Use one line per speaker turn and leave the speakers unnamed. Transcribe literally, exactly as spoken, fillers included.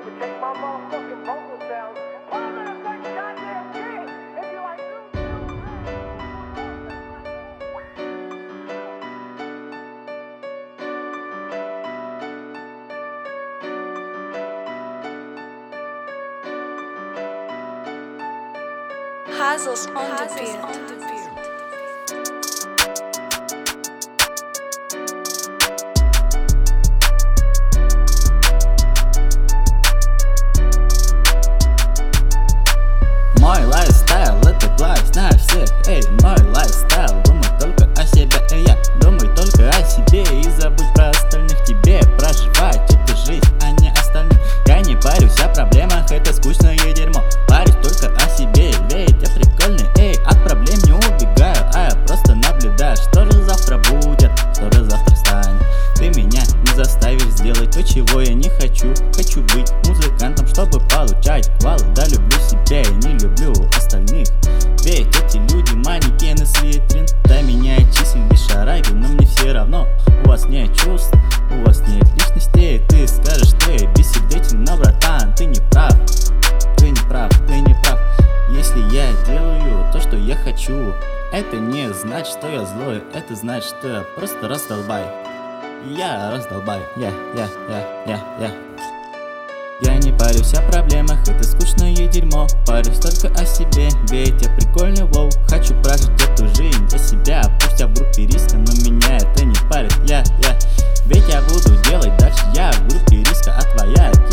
can take my motherfucking vocals down. Put them in the fucking goddamn key. If you like
Hazel's on the beat.
Мой лайфстайл — это класс на всех. Эй, мой лайфстайл, думай только о себе. Эй, я думай только о себе и забудь про остальных. Тебе проживать эту жизнь, а не остальных. Я не парюсь о проблемах, это скучное дерьмо. Парюсь только о себе, ведь я прикольный. Эй, от проблем не убегаю, а я просто наблюдаю. Что же завтра будет, что же завтра станет. Ты меня не заставишь сделать то, чего я не хочу. Хочу быть музыкантом, чтобы получать хвалу. Да, люблю себя и не люблю остальных. Ведь эти люди манекены с витрин. Да, меня числили шараги, но мне все равно. У вас нет чувств, у вас нет личности. Ты скажешь, ты бессердечен, но, братан, ты не прав. Ты не прав, ты не прав. Если я делаю то, что я хочу, это не значит, что я злой. Это значит, что я просто раздолбай. Я раздолбай, я, я, я, я, я. Я не парюсь о проблемах, это скучное дерьмо. Парюсь только о себе, ведь я прикольный воу. Хочу прожить эту жизнь для себя. Пусть я в группе риска, но меня это не парит. Я, я, ведь я буду делать дальше. Я в группе риска, а твоя